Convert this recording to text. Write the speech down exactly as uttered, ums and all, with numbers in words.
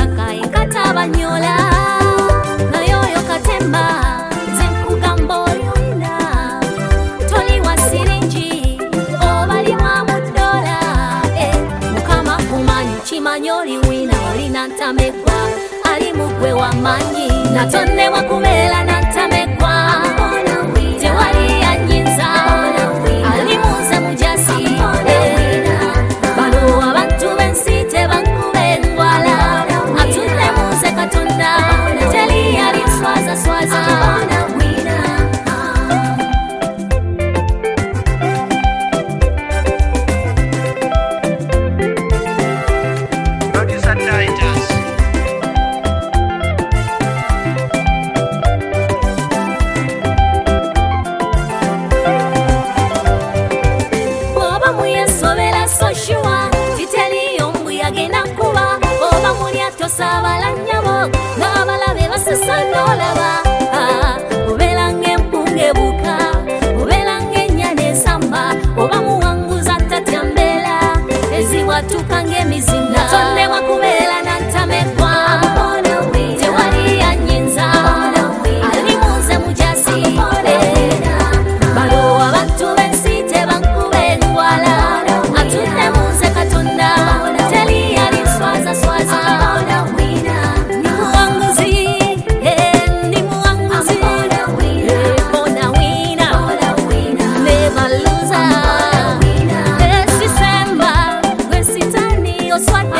Masaka enkata banyola nayoyo katemba zenkugamba olina toli wa siringi obali mwa mudola eh, mukama kumanyi kimanyi oli wina olina ntamekwa ali mugwe w'amaanyi natonde wakubeera nantamekwa tewali yanyinza ali muze mujasi eh, bano abantu b'ensi tebankuba endwala atudde muze katonda teri yali swaza swaza Producer Titus. oba muyesobera soshua titeliyo mbuyaga nakuba oba mulya tosaabala nnyabo n'abalabe basasa n'olaba obeera ng'empunga ebuuka obeera ng'ennyana esamba oba muwanguza tatya mbeera ezibwatuka ng'emizinga tonde wakubeera nantamekwa tewali yanyinza ali muze mujasi balo abantu b'ensi tebankuba endwala atudde muze katonda teri yali swaza swaza ndi muwanguzi eh, ndi muwanguzi eh, bona wina never loser eh, sisemba gwe sitani oswata